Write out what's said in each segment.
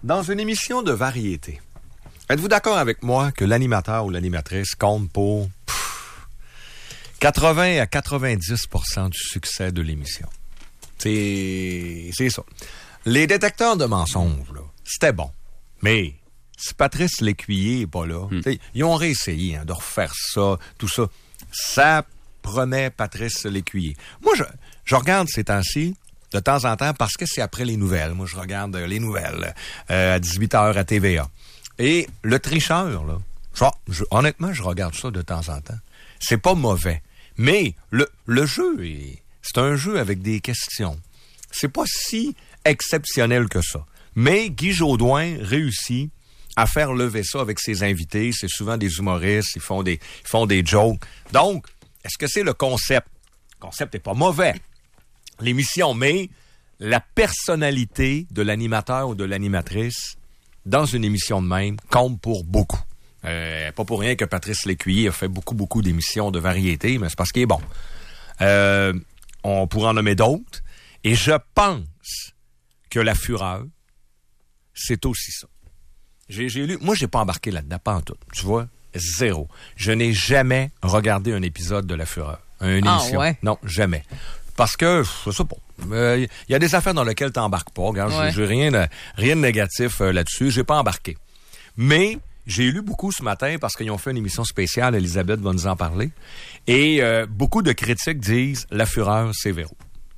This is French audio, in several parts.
Dans une émission de variété, êtes-vous d'accord avec moi que l'animateur ou l'animatrice compte pour 80 à 90% du succès de l'émission? C'est ça. Les détecteurs de mensonges, là, c'était bon. Mais si Patrice Lécuyer n'est pas là, ils ont réessayé de refaire ça, tout ça. Ça promet Patrice Lécuyer. Moi, je regarde ces temps-ci, de temps en temps, parce que c'est après les nouvelles. Moi, je regarde les nouvelles à 18h à TVA. Et le tricheur, là, honnêtement, je regarde ça de temps en temps. C'est pas mauvais. Mais le jeu, c'est un jeu avec des questions. C'est pas si exceptionnel que ça. Mais Guy Jodoin réussit à faire lever ça avec ses invités. C'est souvent des humoristes, ils font des jokes. Donc, est-ce que c'est le concept? Le concept n'est pas mauvais. L'émission, mais la personnalité de l'animateur ou de l'animatrice dans une émission de même compte pour beaucoup. Pas pour rien que Patrice Lécuyer a fait beaucoup d'émissions de variété, mais c'est parce qu'il est bon. On pourrait en nommer d'autres. Et je pense que La Fureur, c'est aussi ça. J'ai lu, moi, j'ai pas embarqué là-dedans, pas en tout. Tu vois, zéro. Je n'ai jamais regardé un épisode de La Fureur. Une émission. Ouais? Non, jamais. Parce que, je sais pas. Il y a des affaires dans lesquelles t'embarques pas. Regarde, j'ai rien de négatif là-dessus. J'ai pas embarqué. Mais j'ai lu beaucoup ce matin parce qu'ils ont fait une émission spéciale. Elisabeth va nous en parler. Et beaucoup de critiques disent La Fureur, c'est Véro.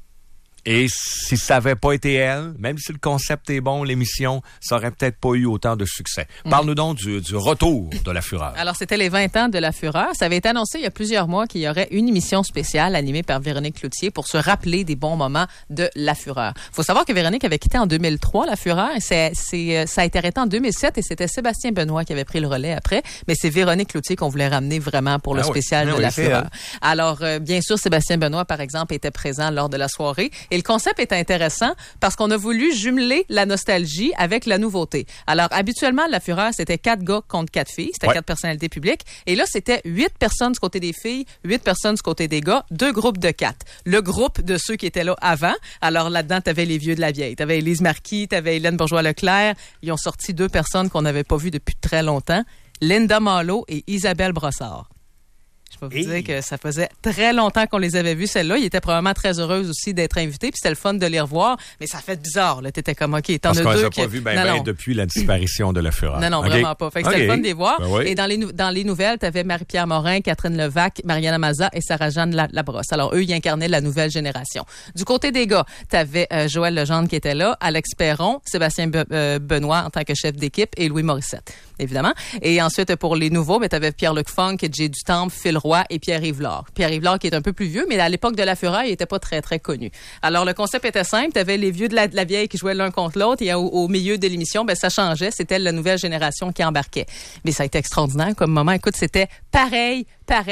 Et si ça n'avait pas été elle, même si le concept est bon, l'émission, ça aurait peut-être pas eu autant de succès. Parle-nous donc du retour de La Fureur. Alors, c'était les 20 ans de La Fureur. Ça avait été annoncé il y a plusieurs mois qu'il y aurait une émission spéciale animée par Véronique Cloutier pour se rappeler des bons moments de La Fureur. Il faut savoir que Véronique avait quitté en 2003 La Fureur. Ça a été arrêté en 2007 et c'était Sébastien Benoît qui avait pris le relais après. Mais c'est Véronique Cloutier qu'on voulait ramener vraiment pour le spécial de La Fureur. Alors, bien sûr, Sébastien Benoît, par exemple, était présent lors de la soirée. Et le concept est intéressant parce qu'on a voulu jumeler la nostalgie avec la nouveauté. Alors, habituellement, La Fureur, c'était 4 gars contre 4 filles. C'était 4 personnalités publiques. Et là, c'était 8 personnes du côté des filles, 8 personnes du côté des gars, 2 groupes de 4. Le groupe de ceux qui étaient là avant. Alors, là-dedans, t'avais les vieux de la vieille. T'avais Élise Marquis, t'avais Hélène Bourgeois-Leclerc. Ils ont sorti 2 personnes qu'on n'avait pas vues depuis très longtemps. Linda Malo et Isabelle Brossard. Je peux vous dire que ça faisait très longtemps qu'on les avait vus, celles-là. Ils étaient probablement très heureuses aussi d'être invités, puis c'était le fun de les revoir, mais ça fait bizarre, là. T'étais comme, OK, t'en as deux. Parce qu'on les a pas vus depuis la disparition de La Fureur. Non, vraiment pas. Fait que c'était le fun de les voir. Et dans les nouvelles, t'avais Marie-Pierre Morin, Catherine Levac, Mariana Maza et Sarah-Jeanne Labrosse. Alors, eux, ils incarnaient la nouvelle génération. Du côté des gars, t'avais Joël Legendre qui était là, Alex Perron, Sébastien Benoît en tant que chef d'équipe et Louis Morissette, évidemment. Et ensuite, pour les nouveaux, t'avais Pierre-Luc Funk, Jay Dutemps, Phil Roy et Pierre-Yves Lard. Pierre-Yves Lard qui est un peu plus vieux, mais à l'époque de La Fureur, il était pas très, très connu. Alors, le concept était simple. T'avais les vieux de la vieille qui jouaient l'un contre l'autre et au milieu de l'émission, ça changeait. C'était la nouvelle génération qui embarquait. Mais ça a été extraordinaire comme moment. Écoute, c'était pareil.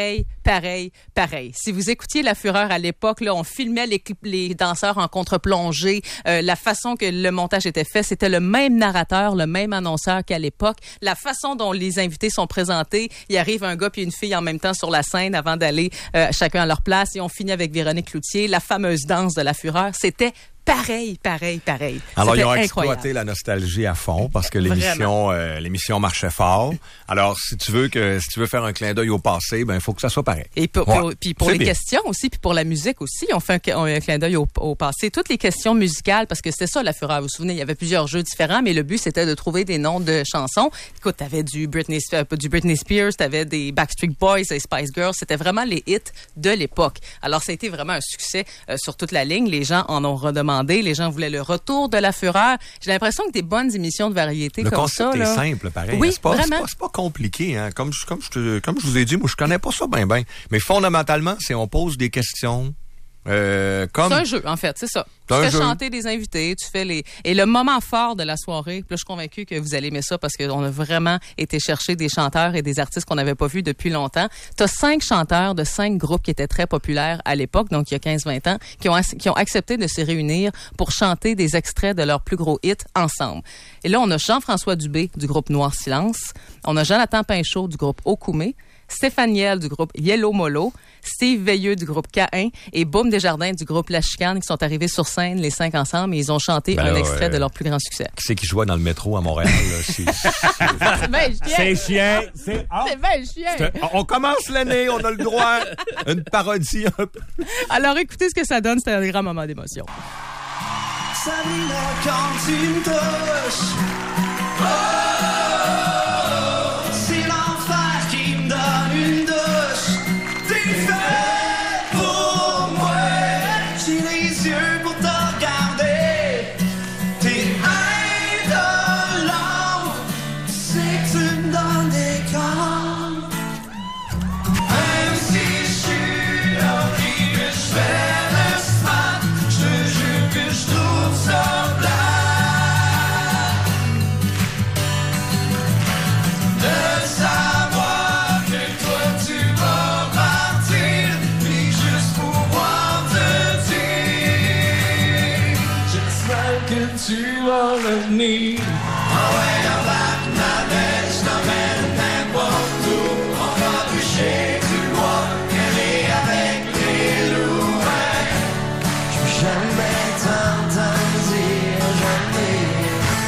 Si vous écoutiez La Fureur à l'époque, là, on filmait les danseurs en contre-plongée. La façon que le montage était fait, c'était le même narrateur, le même annonceur qu'à l'époque. La façon dont les invités sont présentés, il arrive un gars puis une fille en même temps sur la scène avant d'aller chacun à leur place. Et on finit avec Véronique Cloutier, la fameuse danse de La Fureur. C'était pareil. Alors, ils ont exploité la nostalgie à fond parce que l'émission marchait fort. Alors, si tu veux faire un clin d'œil au passé, il faut que ça soit pareil. Et pour les questions aussi, puis pour la musique aussi, on fait un clin d'œil au passé. Toutes les questions musicales, parce que c'était ça, La Fureur. Vous vous souvenez, il y avait plusieurs jeux différents, mais le but, c'était de trouver des noms de chansons. Écoute, t'avais du Britney Spears, t'avais des Backstreet Boys, des Spice Girls. C'était vraiment les hits de l'époque. Alors, ça a été vraiment un succès sur toute la ligne. Les gens en ont redemandé. Les gens voulaient le retour de La Fureur. J'ai l'impression que des bonnes émissions de variété comme ça... Le concept est simple, pareil. Oui, c'est pas compliqué. Hein. Comme je vous ai dit, moi, je connais pas ça bien. Mais fondamentalement, c'est on pose des questions... C'est un jeu, en fait, c'est ça. Tu fais chanter des invités, et le moment fort de la soirée, puis là, je suis convaincue que vous allez aimer ça parce qu'on a vraiment été chercher des chanteurs et des artistes qu'on n'avait pas vus depuis longtemps. T'as 5 chanteurs de 5 groupes qui étaient très populaires à l'époque, donc il y a 15-20 ans, qui ont accepté de se réunir pour chanter des extraits de leurs plus gros hits ensemble. Et là, on a Jean-François Dubé du groupe Noir Silence, on a Jonathan Pinchot du groupe Okoumé, Stéphane Niel du groupe Yellow Molo, Steve Veilleux du groupe K1 et Boum Desjardins du groupe La Chicane qui sont arrivés sur scène, les 5 ensemble, et ils ont chanté un extrait de leur plus grand succès. Qui c'est qui jouait dans le métro à Montréal? C'est bien chiant. C'est bien chiant. On commence l'année, on a le droit. Une parodie un peu. Alors écoutez ce que ça donne, c'était un grand moment d'émotion. Sabrina, quand tu me touches, oh, c'est l'enfer qui me donne une douche. T'es fait pour moi, j'ai les yeux pour te regarder. T'es indolente, tu sais que tu me donnes des corps. Même si je suis horrible, je fais le smart, je te jure que je trouve ça plat. De savoir que toi tu vas partir, puis juste pouvoir te dire, j'espère que tu vas revenir. Ah ouais, embarque ma belle, je t'emmène n'importe où. On va bûcher du bois, aller avec les loups. Je peux jamais t'entendre dire jamais.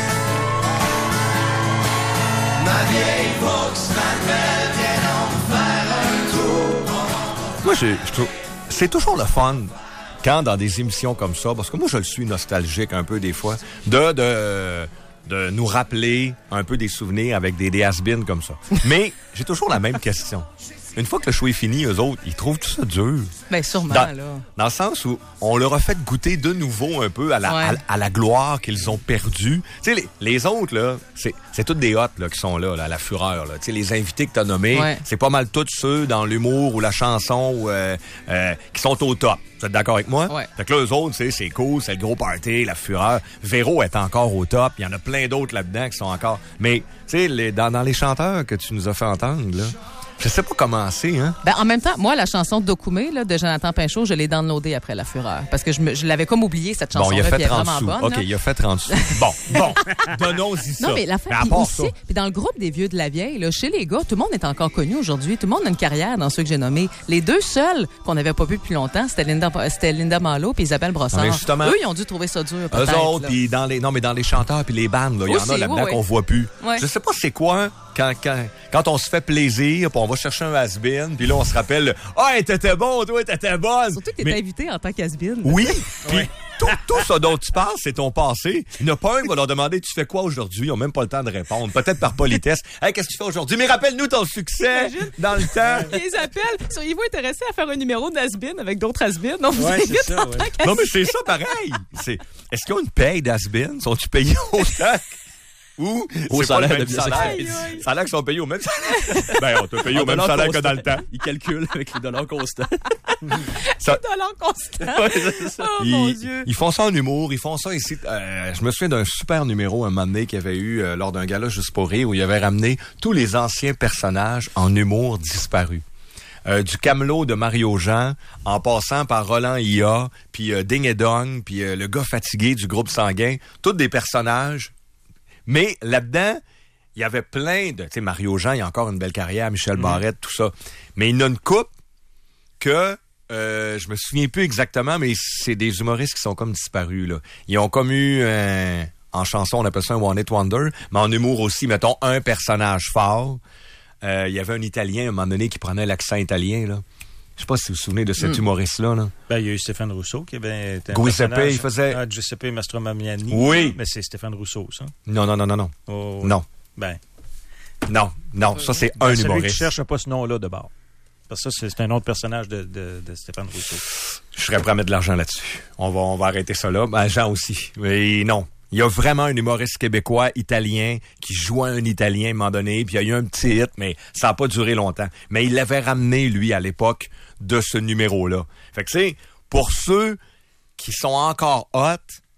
Ma vieille Volkswagen, viens donc faire un tour. Moi, je trouve... C'est toujours le fun quand dans des émissions comme ça, parce que moi, je le suis nostalgique un peu des fois, de nous rappeler un peu des souvenirs avec des has-beens comme ça. Mais j'ai toujours la même question. Une fois que le show est fini, eux autres, ils trouvent tout ça dur. Bien, sûrement, Dans là. le sens où on leur a fait goûter de nouveau un peu à la gloire qu'ils ont perdue. Tu sais, les autres, là, c'est toutes des hôtes là, qui sont là, à la fureur. Là. Tu sais, les invités que tu as nommés, c'est pas mal tous ceux dans l'humour ou la chanson qui sont au top. Vous êtes d'accord avec moi? Ouais. Fait que là, eux autres, c'est cool, c'est le gros party, la fureur. Véro est encore au top. Il y en a plein d'autres là-dedans qui sont encore... Mais, tu sais, dans les chanteurs que tu nous as fait entendre, là, je sais pas comment c'est, hein? Ben, en même temps, moi, la chanson Dokoumé, là, de Jonathan Pinchot, je l'ai downloadée après La Fureur. Parce que je l'avais comme oublié, cette chanson-là. Bon, il a fait puis elle est 30 vraiment sous. bonne. OK, là. il a fait 30 sous. Bon, donnons-y ça. Non, mais la fin, à puis part aussi, ça. puis dans le groupe des vieux de la vieille, là, chez les gars, tout le monde est encore connu aujourd'hui. Tout le monde a une carrière dans ceux que j'ai nommés. Les deux seuls qu'on n'avait pas vu depuis longtemps, c'était Linda Malo puis Isabelle Brossard. Non, mais justement, eux, ils ont dû trouver ça dur, Eux peut-être. autres, puis dans les chanteurs puis les bandes, il y en Aussi, a là-dedans oui. qu'on voit plus. Ouais. Je sais pas c'est quoi quand on se fait plaisir, puis on va chercher un has-been, puis là on se rappelle « Ah, t'étais bon, toi, t'étais bonne! » Surtout que t'es invité en tant qu'has-been. Oui, puis tout ce dont tu parles, c'est ton passé. Il n'y en a pas un qui va leur demander « Tu fais quoi aujourd'hui? » Ils n'ont même pas le temps de répondre. Peut-être par politesse. « Hey, qu'est-ce que tu fais aujourd'hui? Mais rappelle-nous ton succès dans le temps. » Ils les appellent. Seriez-vous intéressé à faire un numéro d'has-been avec d'autres has-been? On vous Ouais, invite c'est ça, en ouais. tant qu'has-been. Non, mais c'est ça pareil. Est-ce qu'ils ont une paye d'has-been? Sont-ils payés autant? Ou Au c'est pas le salaire même de bien salaire? Aïe, aïe. Ça a l'air qu'ils sont payés au même salaire. Ben, on t'a payé au même salaire que dans le temps. Ils calculent avec les dollars constants. Ça- Dollar constant. Ouais, c'est ça. Oh mon Dieu. Ils font ça en humour, ils font ça ici. Je me souviens d'un super numéro un moment donné qu'il y avait eu lors d'un gala Juste pour rire où il avait ramené tous les anciens personnages en humour disparus. Du Camelot de Mario Jean, en passant par Roland Ia, puis Ding et Dong, puis le gars fatigué du groupe Sanguin, tous des personnages. Mais là-dedans, il y avait plein de... Tu sais, Mario Jean, il a encore une belle carrière, Michel Barrette, tout ça. Mais il y en a une couple que... je me souviens plus exactement, mais c'est des humoristes qui sont comme disparus, là. Ils ont comme eu... en chanson, on appelle ça un One Hit Wonder, mais en humour aussi, mettons, un personnage fort. Il y avait un Italien, à un moment donné, qui prenait l'accent italien, là. Je sais pas si vous vous souvenez de cet humoriste-là, là. Ben, il y a eu Stéphane Rousseau qui avait été un Giuseppe, personnage. il faisait... Ah, Giuseppe Mastromiani. Oui. Mais c'est Stéphane Rousseau, ça. Non. Oh, Non. Ben. Non, ça, c'est un Celui qui humoriste. cherche pas ce nom-là de bord. Parce que ça, c'est un autre personnage de Stéphane Rousseau. Je serais prêt à mettre de l'argent là-dessus. On va arrêter ça là. Ben, Jean aussi. Mais non. Il y a vraiment un humoriste québécois, italien, qui jouait un Italien à un moment donné, puis il y a eu un petit hit, mais ça n'a pas duré longtemps. Mais il l'avait ramené, lui, à l'époque de ce numéro-là. Fait que, tu sais, pour ceux qui sont encore hot,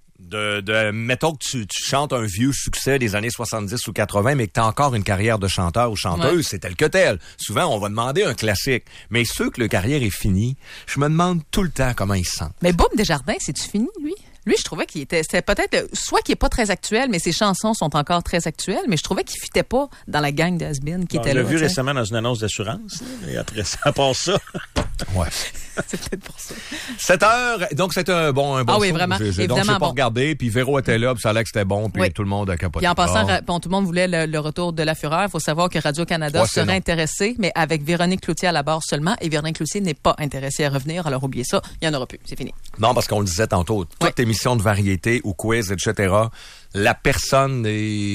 mettons que tu chantes un vieux succès des années 70 ou 80, mais que tu as encore une carrière de chanteur ou chanteuse, c'est tel que tel. Souvent, on va demander un classique. Mais ceux que leur carrière est finie, je me demande tout le temps comment ils se sentent. Mais Boum Desjardins, c'est-tu fini, lui? Lui, je trouvais c'était peut-être, soit qu'il est pas très actuel, mais ses chansons sont encore très actuelles, mais je trouvais qu'il fitait pas dans la gang de has-been qui était là. On l'a vu t'sais. récemment dans une annonce d'assurance. Et après ça, à part ça. Ouais. C'est peut-être pour ça. 7h, donc c'était un bon Ah oui, show. vraiment. Donc, Évidemment, j'ai pas bon. regardé, puis Véro était là, puis ça allait que c'était bon, puis Oui. tout le monde a capoté. Puis en passant, Ah. bon, tout le monde voulait le retour de La Fureur. Il faut savoir que Radio-Canada Ouais, c'est serait long. intéressé, mais avec Véronique Cloutier à la barre seulement. Et Véronique Cloutier n'est pas intéressée à revenir. Alors oubliez ça, il n'y en aura plus. C'est fini. Non, parce qu'on le disait tantôt, toute Ouais. émission de variété ou quiz, etc., la personne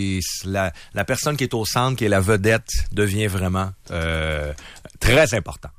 la personne qui est au centre, qui est la vedette, devient vraiment très important.